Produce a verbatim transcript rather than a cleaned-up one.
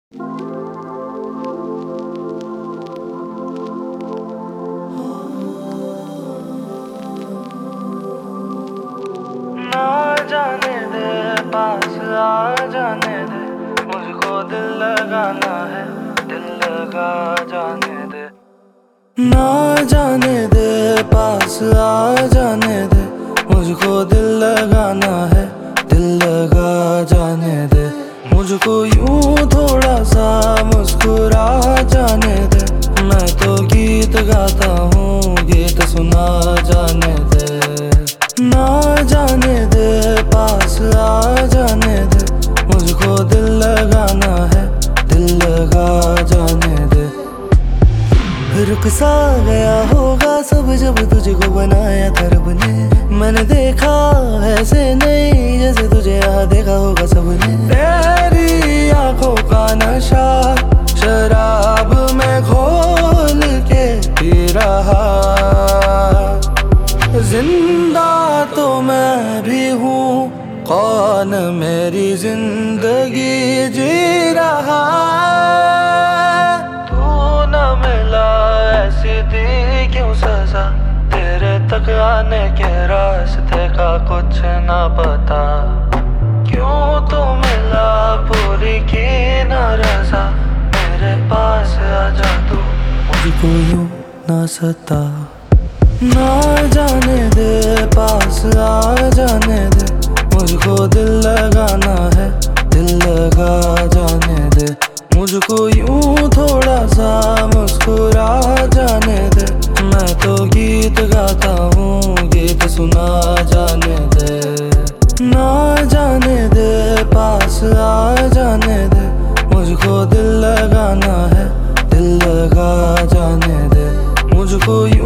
ना जाने दे, पास आ जाने दे, मुझको दिल लगाना है, दिल लगा जाने दे। ना जाने दे, पास आ जाने दे, मुझको दिल लगाना है, दिल लगा जाने दे। मुझको यूं थोड़ा सा मुस्कुरा जाने दे, मैं तो गीत गाता हूँ, गीत सुना जाने दे। ना जाने दे, पास आ जाने दे, मुझको दिल लगाना है, दिल लगा जाने दे। रुक सा गया होगा सब जब तुझको बनाया था रब ने, मैंने देखा ऐसे नहीं जैसे तुझे यहाँ देखा होगा सबने। तेरी आंखों का नशा शराब में घोल के पी रहा, जिंदा तो मैं भी हूँ, कौन मेरी जिंदगी जी रहा। तू न मिला ऐसी दी क्यों सजा, तेरे तक आने के रास्ते का कुछ ना पता। क्यों तू मिला पूरी की न रजा, मेरे पास आजा तू, मुझको यूं ना सता। ना जाने दे, पास आ जाने दे, मुझको दिल लगाना है, दिल लगा जाने दे। मुझको यूं थोड़ा सा मुस्कुरा जाने दे, मैं तो गीत गाता हूँ, गीत सुना जाने दे। ना जाने दे, पास आ जाने दे, मुझको दिल लगाना है, दिल लगा जाने दे। मुझको